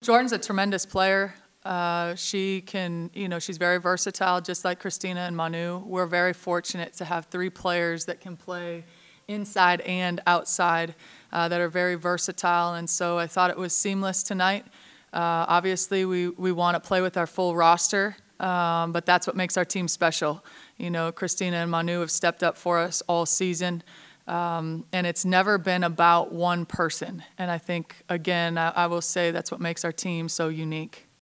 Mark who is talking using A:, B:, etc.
A: Jordan's a tremendous player. She's very versatile, just like Christina and Manu. We're very fortunate to have three players that can play inside and outside that are very versatile, and so I thought it was seamless tonight. Obviously, we want to play with our full roster, but that's what makes our team special. Christina and Manu have stepped up for us all season. And it's never been about one person. And I think, again, I will say that's what makes our team so unique.